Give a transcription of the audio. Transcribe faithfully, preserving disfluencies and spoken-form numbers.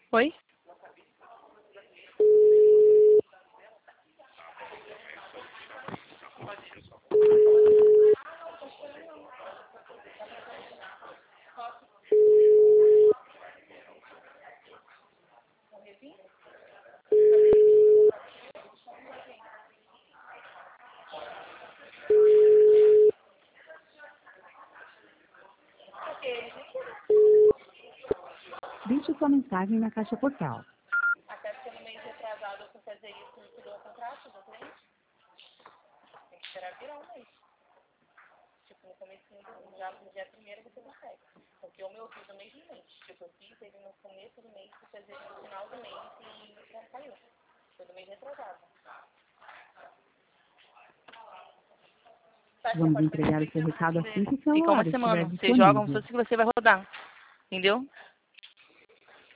Oi? Deixe sua mensagem na caixa postal. Até porque no mês retrasado eu fui fazer isso e tirou o contrato do cliente. Tem que esperar virar um mês. Tipo, no começo, já no dia primeiro você consegue. Porque o meu eu fiz no mês do mês. Tipo, eu fiz ele no começo do mês, fui fazer ele no final do mês e já saiu. Foi do mês retrasado. Vamos entregar o seu recado assim que o E como celular você estiver manda? Você joga como se disponível. fosse que você vai rodar. Entendeu?